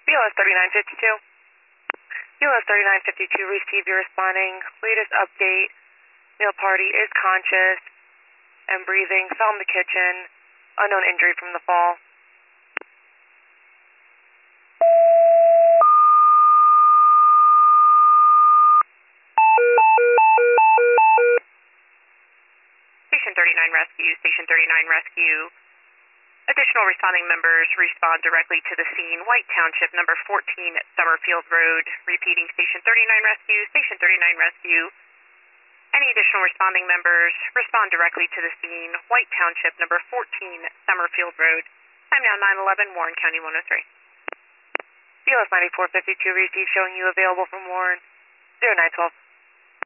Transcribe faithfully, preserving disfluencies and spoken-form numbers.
B L S thirty-nine fifty-two. B L S thirty-nine fifty-two, receive your responding. Latest update. Male party is conscious and breathing. Fell in the kitchen. Unknown injury from the fall. Station thirty-nine Rescue, Station thirty-nine Rescue. Additional responding members respond directly to the scene. White Township, number fourteen, Summerfield Road. Repeating, Station thirty-nine Rescue, Station thirty-nine Rescue. Any additional responding members respond directly to the scene. White Township, number fourteen, Summerfield Road. Time now nine eleven, Warren County one oh three. B L S ninety-four fifty-two, receive showing you available from Warren. zero nine twelve.